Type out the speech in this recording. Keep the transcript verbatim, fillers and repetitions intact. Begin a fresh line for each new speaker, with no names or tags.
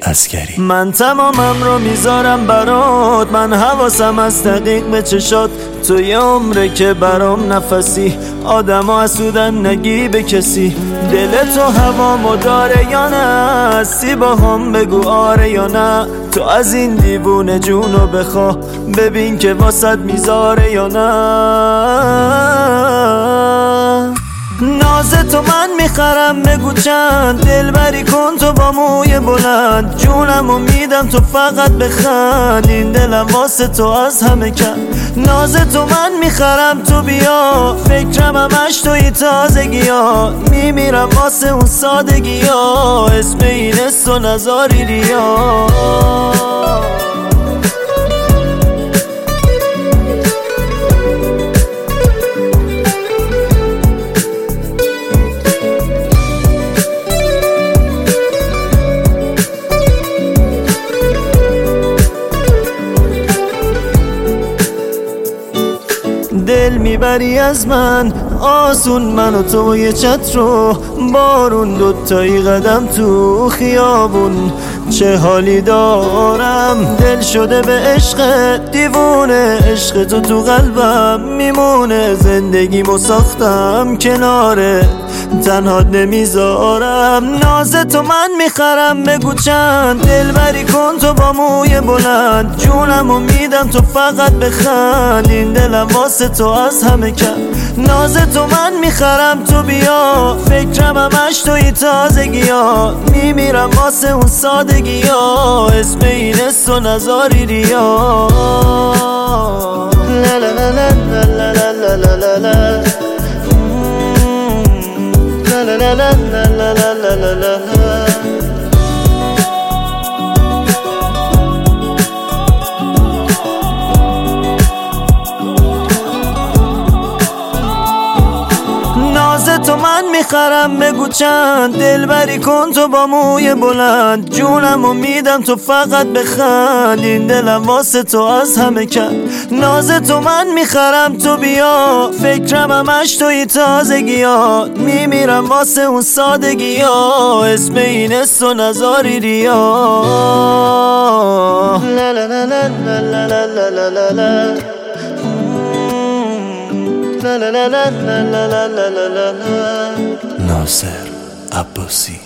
عسگری.
من تمامم رو میذارم برات، من حواسم از دقیق به چشات، تو یه عمره که برام نفسی، آدم ها حسودن نگی به کسی، دل تو هوامو داره یا نه، هستی با هم بگو آره یا نه، تو از این دیوونه جونو بخوا، ببین که واسد میذاره یا نه. ناز تو من میخرم بگو چند، دلبری کن تو با موی بلند، جونمو میدم تو فقط بخند، این دلم واسه تو از همه کن. ناز تو من میخرم تو بیا، فکرم همش توی تازگی ها، میمیرم واسه اون سادگی ها، اسم این است و نزاری ریا. دل میبری از من آسون، من و تو یه چتر رو بارون، دوتایی قدم تو خیابون، چه حالی دارم، دل شده به عشق دیوونه، عشق تو تو قلبم میمونه، زندگیمو ساختم کناره، تنها نمیذارم. ناز تو من میخرم بگو چند، دلبری کن تو با موی بلند، جونمو میدم تو فقط بخند، این دلم واسه تو از همه کن. ناز تو من میخرم تو بیا، فکرم همش توی تازگی ها، میمیرم واسه اون سادگی ها، اسم این است و نزاری ریا. لا لا لا لا لا لا لا لا لا لا لا لا لا لا لا لا. ناز تو من میخرم بگو چند، دلبری کن تو با موی بلند، جونمو میدم تو فقط بخند، این دلم واسه تو از همه کن. ناز تو من میخرم تو بیا، فکرم همش توی تازگی ها، میمیرم واسه اون سادگی ها، اسم این است و نزاری ریا. لا لا لا لا لا لا لا لا لا.
ناصر عباسی.